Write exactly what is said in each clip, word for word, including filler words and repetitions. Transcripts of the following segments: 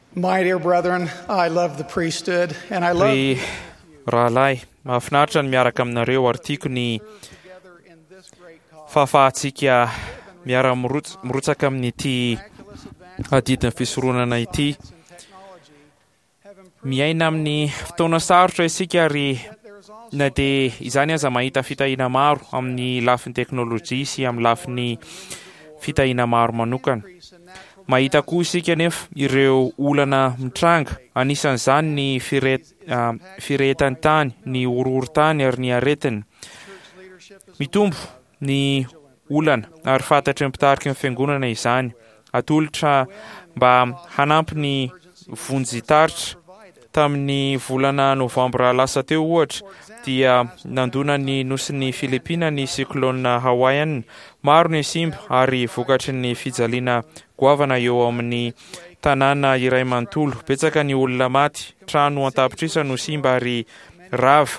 My dear brethren, I love the priesthood, and I love Ry rahalahy, mahafinaritra ny miaraka aminareo ary tiako ny fahafahantsika miara-mirotsaka amin'ity adidin'ny fisoronana ity. Miaina amin'ny fotoana sarotra isika ary na dia izany aza mahita fitahiana maro amin'ny lafin'ny teknôlôjia sy amin'ny lafin'ny fitahiana maro manokana. Mahita koa isika nefa ireo olana mitranga, anisan'izany ny firet- uh, firehetan-tany, ny horohoro-tany ary ny aretina. Mitombo ny olana ary fantatry ny mpitarika ny fiangonana izany. Atolotra mba hanampy ny vonjy-taritra. Tamin'ny volana novambra lasa teo ohatra dia nandona ny nosy Filipina ny cyclone Hawaiian. Maro ny simba ary vokatry ny fijaliana goavana eo amin'ny tanàna iray manontolo. Betsaka ny olona maty, trano an-tapitrisa no simba ary rava.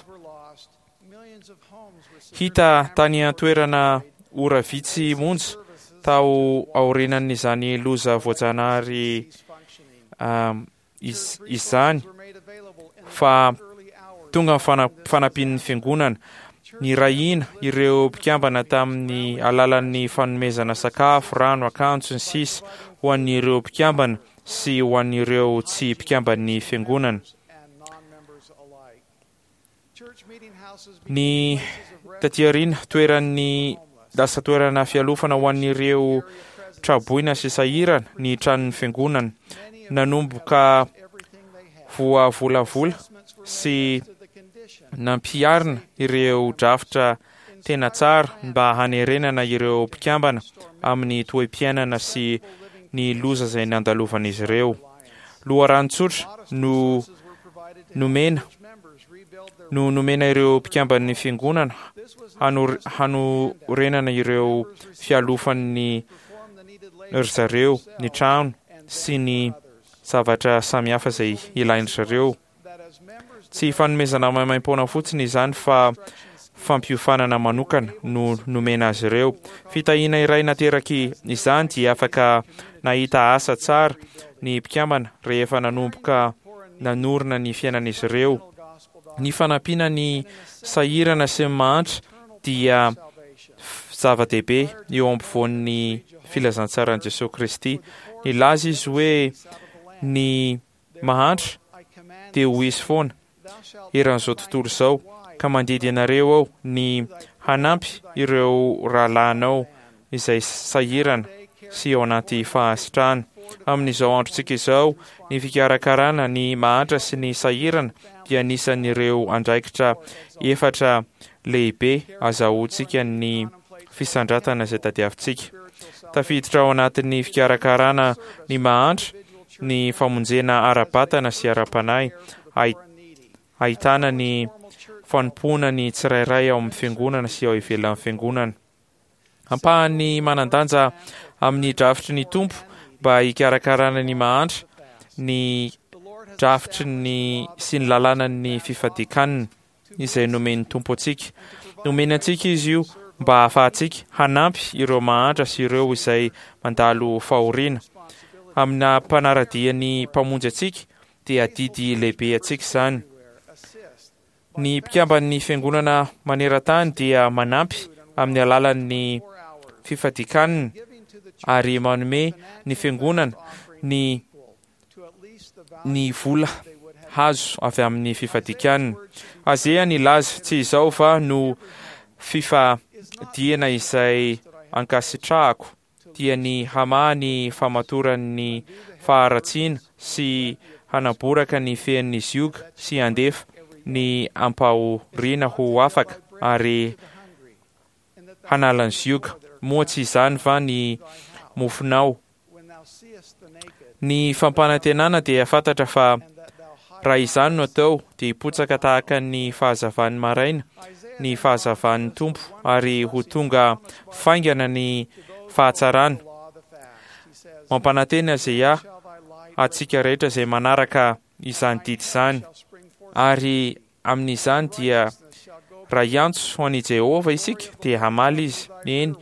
Hita tany an-toerana ora vitsy monja tao aorinan'izany loza voajanahary um, is, izany fa tonga fanampian'ny fiangonana. Ny rahina ireo mpikambana tamin'ny alalan'ny fanomezana sakafo, rano, akanjo ny sisa ho an'ireo mpikambana sy ho an'ireo tsy mpikamban'ny fiangonana. Ny taty aoriana toeran'ny lasa toerana fialofana ho an'ireo traboina sy sahirana ny tranon'ny fiangonana. Nanomboka voavolavola sy nampiarina ireo drafitra tena tsara mba hanerenana ireo mpikambana amin'ny toeam-piainana sy ny loza izay nandalovan'izy ireo. Loharano-tsotra no nomena no nomena ireo mpikamban'ny fiangonana hanor- hanorenana ireo fialofan'ny ry zareo, ny trano sy ny zavatra samihafa izay ilainy zareo. Tsy fanomezana maimaim-poana fotsiny izany fa fampiofanana manokana no nomena azy ireo. Fitahiana iray nateraky izany dia afaka nahita asa tsara ny mpikambana rehefa nanomboka nanorina ny fiainan'izy ireo. Ny fanampiana ny sahirana sy ny mahantra dia zava-dehibe eo ampovoan'ny filazantsaran'i Jesosy Kristy. Nilaza izy hoe ny mahantra dia ho izy foana eran'izao tontolo izao, ka mandidy ianareo aho ny hanampy ireo rahalahinao izay sahirana sy ao anaty fahasitrahana. Amin'izao androntsika izao, ny fikarakarana ny mahantra sy ny sahirana dia anisan'ireo andraikitra efatra lehibe azahoantsika ny fisandratana izay tadiavintsika. Tafiditra ao anatin'ny fikarakarana ny mahantra, ny famonjena ara-batana sy ara-panahy, ahitana ny fanompoana ny tsirairay ao amin'ny fiangonana sy ao ivelan'ny fiangonana. Ampahan'ny manandanja amin'ny drafitry ny tompo mba hikarakarana ny mahantra, ny drafitry ny sy ny lalànan'ny fifadikanana izay nomen'ny tompo antsika. Nomena antsika izy io mba ahafahantsika hanampy ireo mahantra sy ireo izay mandalo fahoriana. Amina mpanaradian'ny mpamonjy antsika dia didy lehibe antsika izany. Ny mpikamban'ny fiangonana maneran-tany dia manampy amin'ny alalan'ny fifadikanana ary manome ny fiangonana ny ny vola hazo avy amin'ny fifadikanana. Azea ny laza tsy izao fa no fifadiana izay ankasitrahako dia ny hamaha ny famatoran'ny faharatsiana sy hanaboraka ny fean'izy ioga sy andefa ny ampahoriana ho afaka ary hanalan'izy ioga. Moa tsy izany fa ny mofonao. Ny fampanantenana dia fantatra fa raha izany no atao dia hipotsaka tahaka ny fahazavan'ny maraina, ny fahazavan'ny tompo ary ho tonga faingana ny fahatsarana. Mampanantena izay aho atsika rehetra izay manaraka izany didy izany. Ary amin'izany dia raha iantso ho an'i Jehova isika dia hamaly izy. Eny,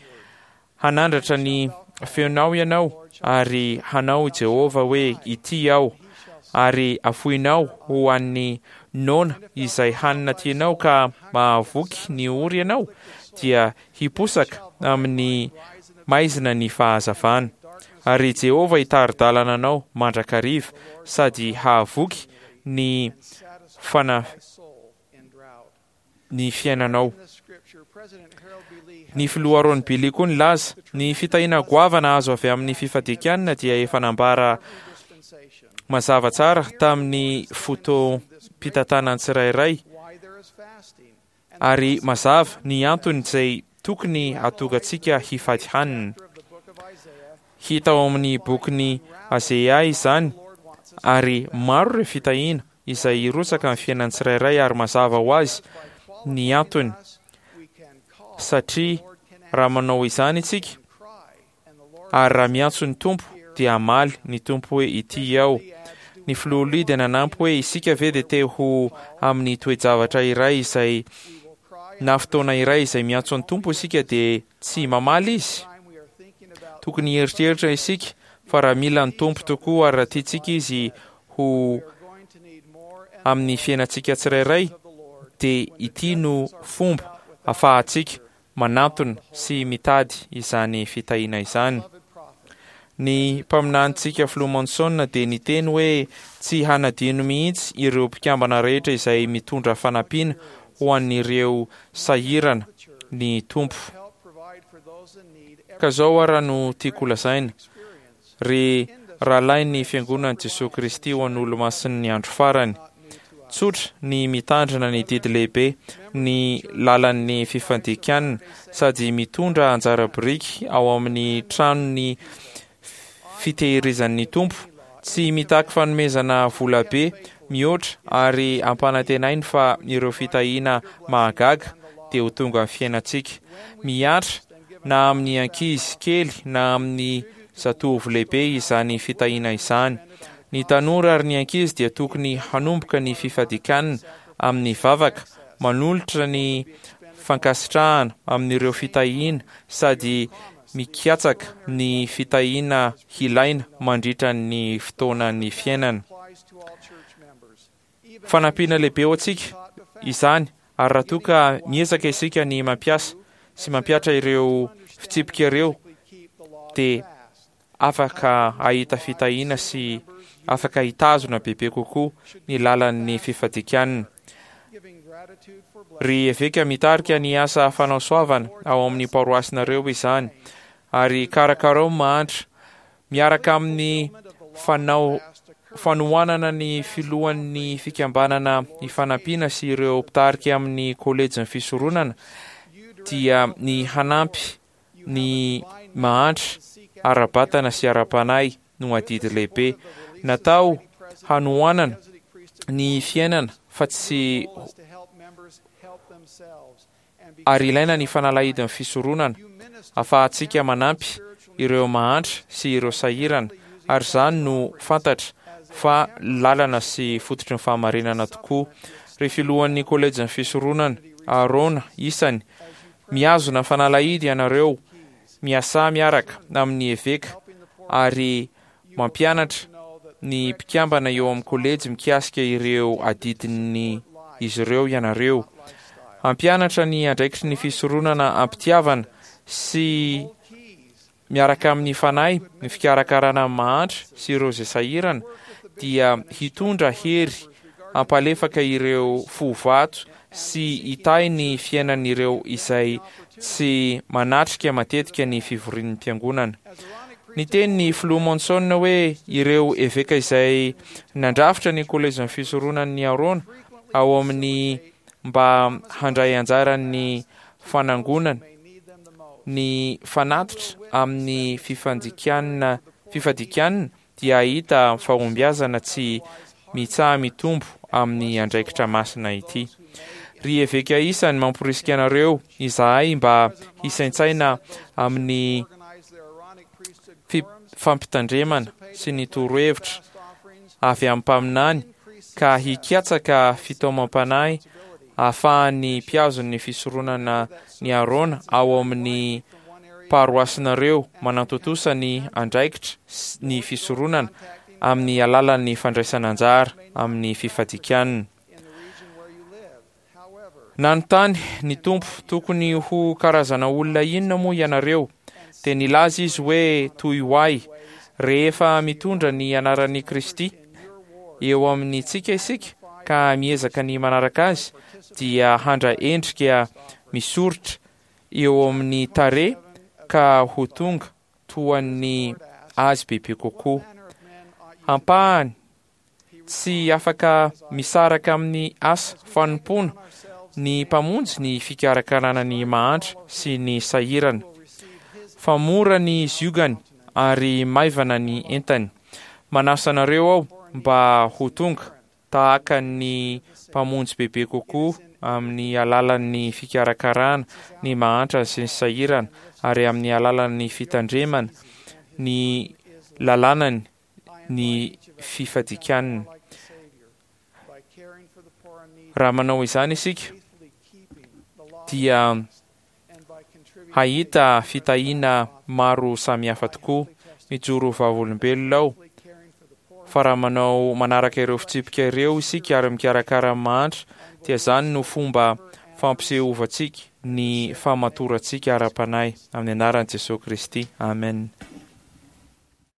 hanandratra ny feonao ianao ary hanao i Jehova hoe ity aho ary afoinao ho an'ny nona izay hanina tianao ka mahavoky ny ory ianao dia hiposaka amin'ny maizina ny fahazavana. Ary Jehova hitari-dalana anao mandrakariva sady hahavoky ny fana ny fiainanao. Ny filoha Ron Billy koa nilaza ny fitahiana goavana azo avy amin'ny fifadikanana dia efa nambara mazava tsara tamin'ny fotoam-pitantanany tsirairay ary mazava ny antony izay tokony hatogantsika hifady hanina. Hita ao amin'ny bokyny Azea izany ary maro ireo fitahiana izay irotsaka amin'ny fiainany tsirairay ary mazava ho azy ny antony satria raha manao izany isika ary raha miantso ny tompo dia amaly ny tompo hoe ity aho. Ny filoha dia nanampy hoe isika ve dia te ho amin'ny toe-javatra iray izay na fotoana iray izay miantso ny tompo isika dia tsy mamaly izy. Tokony hieritreritra isika fa raha mila ny tompo tokoa ary raha tiantsika izy ho amin'ny fiainantsika tsirairay dia ity no fomba ahafahantsika manantona sy mitady izany fitahiana izany. Ny mpaminantsika Flo Monson dia niteny hoe tsy hanadino mihitsy ireo mpikambana rehetra izay mitondra fanampiana ho an'ireo sahirana ny tompo. Ka zao ara no tiako lazaina ry rahalahy ny fiangonan'i Jesosy Kristy ho an'olo-masiny ny andro farany. Tsotra ny mitandrina ny didy lehibe ny lalan'ny fifandikanana sady mitondra anjara biriky ao amin'ny tranony fitehirizan'ny tompo, tsy mitaky fanomezana volabe mihoatra ary ampanantenainy fa ireo fitahiana mahagaga dia ho tonga amin'ny fiainantsika. Miatra na amin'ny ankizy kely na amin'ny zatovo lehibe izany fitahiana izany. Ny tanora ary ny ankizy dia tokony hanomboka ny fifadikanana amin'ny vavaka, manolotra ny fankasitrahana amin'ireo fitahiana sady mikatsaka ny fitahiana hilaina mandritra ny fotoanan'ny fiainana. Fanampiana lehibe ho antsika izany ary raha toa ka miezaka isika ny mampiasa sy mampiatra ireo fitsipika ireo dia afaka ahita fitahiana sy afaka hitazona bebe kokoa ny lalan'ny fifadikanana. Ry eveka mitarika ny asa fanao soavana ao amin'ny paroasinareo izany ary karakarao mahantra miaraka amin'ny fanao fanohanana ny filohan'ny fikambanana ifanampiana sy ireo mpitarika amin'ny kolejin'ny fisoronana dia ny hanampy ny mahantra ara-batana sy ara-panahy no adidy lehibe. Natao hanohanana ny fiainana fa tsy ary ilaina ny fanalahidin'ny fisoronana ahafahantsika manampy ireo mahantra sy ireo sahirana ary izany no fantatra fa lalana sy fototry ny fahamarinana tokoa. Ry filohan'ny kolejin'ny fisoronana Arona isany miazona fanalahidy ianareo miasa miaraka amin'ny eveka ary mampianatra ny mpikambana eo amin'ny kolejy mikasika ireo adidiny izy ireo ianareo. Ampianatra ny andraikitry ny fisoronana ampitiavana sy miaraka amin'ny fanahy ny fikarakarana mahantra sy ireo izay sahirana dia hitondra hery ampalefaka ireo fovato sy hitahy ny fiainan'ireo izay tsy manatrika matetika ny fivorian'ny mpiangonana. Ny teny ny Flo Monson hoe ireo eveka izay nandrafitra ny kolejin'ny fisoronan'ny Arona ao amin'ny mba handray anjaran'ny fanangonana ny fanatitra amin'ny fifadikanana fifadikanana dia hita fahombiazana tsy mitsaha mitombo amin'ny andraikitra masina ity. Ry eveka isany mamporisika anareo izahay mba hisaintsaina amin'ny fampitandremana sy ny torohevitra avy amin'ny mpaminany ka hikatsaka fitaomam-panahy ahafahan'ny mpiazon'ny fisoronana ny Arona ao amin'ny paroasinareo manantotosa ny andraikitra ny fisoronana amin'ny alalan'ny fandraisana anjara amin'ny fifadikanana. Nanontany ny tompo, tokony ho karazana olona inona moa ianareo? Dia nilaza izy hoe toy ho ahy rehefa mitondra ny anaran'i Kristy eo amintsika isika ka miezaka ny manaraka azy, dia handra endrika misoritra eo amin'ny tare ka ho tonga toan'ny azy bebe kokoa. Hampahany tsy afaka misaraka amin'ny asa fanompona ny mpamonjy ny fikarakarana ny mahantra sy ny sahirana. Fa mora ny ziogany ary maivana ny entany. Manasa anareo aho mba ho tonga tahaka ny mpamonjy bebe kokoa amin'ny alalan'ny fikarakarana ny mahantra sy ny sahirana, ary amin'ny alalan'ny fitandremana ny lalanany ny fifadikanana. Raha manao izany isika dia hahita fitahiana maro samihafa tokoa mijoro vavolombelona ao. Fa raha manao manaraka ireo fitsipika ireo isika ary mikarakara mahantra, dia zany no fomba fampisehovatsika ny famatorantsika ara-panahy. Amin'ny anaran'i Jesosy Kristy. Amen.